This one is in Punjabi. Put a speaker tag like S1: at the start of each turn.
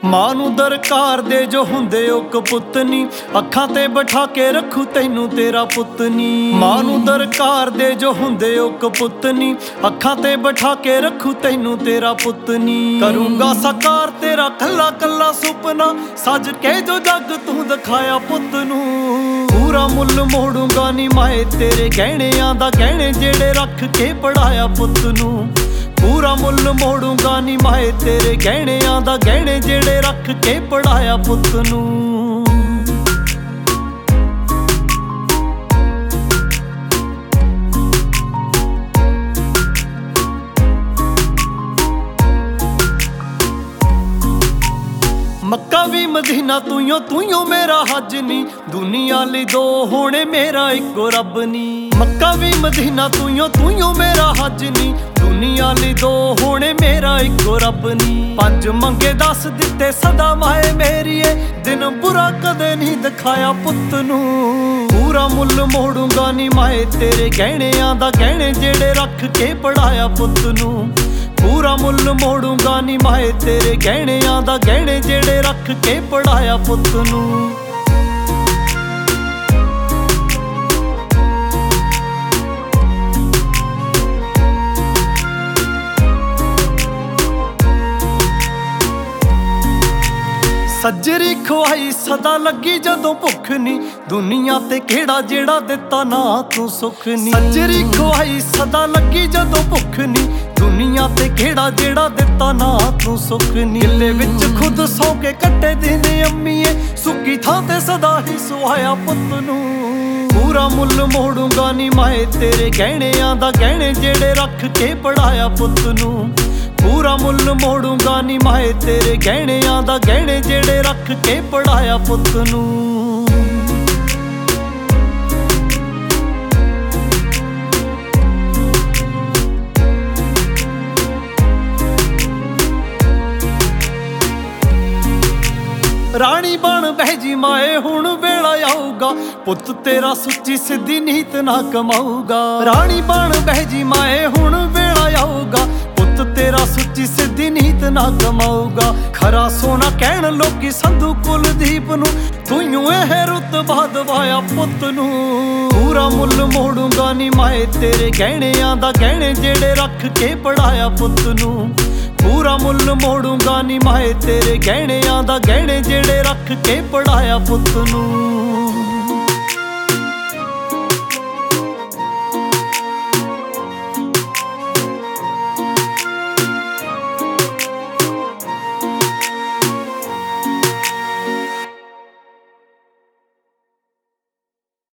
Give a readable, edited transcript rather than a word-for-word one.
S1: ਮਾਂ ਨੂੰ ਦਰਕਾਰ ਦੇ ਜੋ ਹੁੰਦੇ ਉਹ ਕਪੁੱਤ ਨੀ, ਅੱਖਾਂ ਤੇ ਬਿਠਾ ਕੇ ਰੱਖੂ ਤੈਨੂੰ ਤੇਰਾ ਪੁੱਤ ਨੀ। ਮਾਂ ਨੂੰ ਦਰਕਾਰ ਦੇ ਜੋ ਹੁੰਦੇ ਉਹ ਕਪੁੱਤ ਨੀ, ਅੱਖਾਂ ਤੇ ਬਿਠਾ ਕੇ ਰੱਖੂ ਤੈਨੂੰ ਤੇਰਾ ਪੁੱਤ ਨੀ। ਕਰੂੰਗਾ ਸਾਕਾਰ ਤੇਰਾ ਕੱਲਾ ਕੱਲਾ ਸੁਪਨਾ, ਸੱਜ ਕੇ ਜੋ ਜੱਗ ਤੂੰ ਦਿਖਾਇਆ ਪੁੱਤ ਨੂੰ। ਪੂਰਾ ਮੁੱਲ ਮੋੜੂੰਗਾ ਨੀ ਮਾਏ ਤੇਰੇ ਗਹਿਣਿਆਂ ਦਾ, ਗਹਿਣੇ ਜਿਹੜੇ ਰੱਖ ਕੇ ਪੜਾਇਆ ਪੁੱਤ ਨੂੰ। ਪੂਰਾ ਮੁੱਲ ਮੋੜੂੰਗਾ ਨੀ ਮਾਏ ਤੇਰੇ ਗਹਿਣਿਆਂ ਦਾ, ਗਹਿਣੇ ਜਿਹੜੇ ਰੱਖ ਕੇ ਪੜਾਇਆ ਪੁੱਤ ਨੂੰ। ਮੱਕਾ ਵੀ ਮਦੀਨਾ ਤੂੰ ਮੇਰਾ ਹੱਜ ਨੀ, ਦੁਨੀਆ ਲਈ ਦੋ ਹੋਣੇ ਮੇਰਾ ਇੱਕੋ ਰੱਬ ਨੀ। ਮੱਕਾ ਵੀ ਮਦੀਨਾ ਤੂੰ ਮੇਰਾ ਹੱਜ ਨੀ, ਦੁਨੀਆ ਲਈ ਦੋ ਹੋਣੇ ਮੇਰਾ ਇੱਕੋ ਰੱਬ ਨੀ। ਪੰਜ ਮੰਗੇ 10 ਦਿੱਤੇ ਸਦਾ ਮਾਏ ਮੇਰੀਏ, ਦਿਨ ਬੁਰਾ ਕਦੇ ਨਹੀਂ ਦਿਖਾਇਆ ਪੁੱਤ ਨੂੰ। ਪੂਰਾ ਮੁੱਲ ਮੋੜੂੰਗਾ ਨੀ ਮਾਏ ਤੇਰੇ ਗਹਿਣਿਆਂ ਦਾ, ਗਹਿਣੇ ਜਿਹੜੇ ਰੱਖ ਕੇ ਪੜਾਇਆ ਪੁੱਤ ਨੂੰ। ਪੂਰਾ ਮੁੱਲ ਮੋੜੂੰਗਾ ਨੀ ਮਾਏ ਤੇਰੇ ਗਹਿਣਿਆਂ ਦਾ, ਗਹਿਣੇ ਜਿਹੜੇ ਰੱਖ ਕੇ ਪੜਾਇਆ ਪੁੱਤ ਨੂੰ। ਸੱਜਰੀ ਖਵਾਈ ਸਦਾ ਲੱਗੀ ਜਦੋਂ ਭੁੱਖ ਨੀ, ਦੁਨੀਆ ਤੇ ਕਿਹੜਾ ਜਿਹੜਾ ਦਿੱਤਾ ਨਾ ਤੂੰ ਸੁੱਖ ਨੀ। ਸੱਜਰੀ ਖਵਾਈ ਸਦਾ ਲੱਗੀ ਜਦੋਂ ਭੁੱਖ ਨੀ, ਦੁਨੀਆ ਤੇ ਕਿਹੜਾ ਜਿਹੜਾ ਦਿੱਤਾ ਨਾ ਤੂੰ ਸੁੱਖ ਨੀ। ਕਿੱਲੇ ਵਿੱਚ ਖੁਦ ਸੌ ਕੇ ਕੱਟੇ ਦਿੰਦੇ ਅੰਮੀਏ, ਸੁੱਕੀ ਥਾਂ ਤੇ ਸਦਾ ਹੀ ਸੁਹਾਇਆ ਪੁੱਤ ਨੂੰ। ਪੂਰਾ ਮੁੱਲ ਮੋੜੂੰਗਾ ਨੀ ਮਾਏ ਤੇਰੇ ਗਹਿਣਿਆਂ ਦਾ, ਗਹਿਣੇ ਜਿਹੜੇ ਰੱਖ ਕੇ ਪੜਾਇਆ ਪੁੱਤ ਨੂੰ। ਪੂਰਾ ਮੁੱਲ ਮੋੜੂੰਗਾ ਨੀ ਮਾਏ ਤੇਰੇ ਗਹਿਣਿਆਂ ਦਾ, ਗਹਿਣੇ ਜਿਹੜੇ ਰੱਖ ਕੇ ਪੜਾਇਆ ਪੁੱਤ ਨੂੰ। ਰਾਣੀ ਬਣ ਬਹਿ ਜੀ ਮਾਏ ਹੁਣ ਵੇਲਾ ਆਊਗਾ, ਪੁੱਤ ਤੇਰਾ ਸੁੱਚੀ ਸਿੱਧੀ ਨੀਤ ਨਾ ਕਮਾਊਗਾ। ਰਾਣੀ ਬਣ ਬਹਿ ਜੀ ਮਾਏ ਹੁਣ ਵੇਲਾ ਆਊਗਾ, ਪੁੱਤ ਤੇਰਾ ਸੁੱਚੀ ਸਿੱਧੀ ਨੀਤ ਨਾ ਕਮਾਊਗਾ। ਖਰਾ ਸੋਨਾ ਕਹਿਣ ਲੋਕੀ ਸੰਧੂ ਕੁਲਦੀਪ ਨੂੰ, ਤੂੰ ਇਹ ਰੁਤਬਾ ਦਵਾਇਆ ਪੁੱਤ ਨੂੰ। ਪੂਰਾ ਮੁੱਲ ਮੋੜੂੰਗਾ ਨੀ ਮਾਏ ਤੇਰੇ ਗਹਿਣਿਆਂ ਦਾ, ਗਹਿਣੇ ਜਿਹੜੇ ਰੱਖ ਕੇ ਪੜਾਇਆ ਪੁੱਤ ਨੂੰ। ਪੂਰਾ ਮੁੱਲ ਮੋੜੂੰਗਾ ਨੀ ਮਾਏ ਤੇਰੇ ਗਹਿਣਿਆਂ ਦਾ, ਗਹਿਣੇ ਜਿਹੜੇ ਰੱਖ ਕੇ ਪੜਾਇਆ ਪੁੱਤ ਨੂੰ।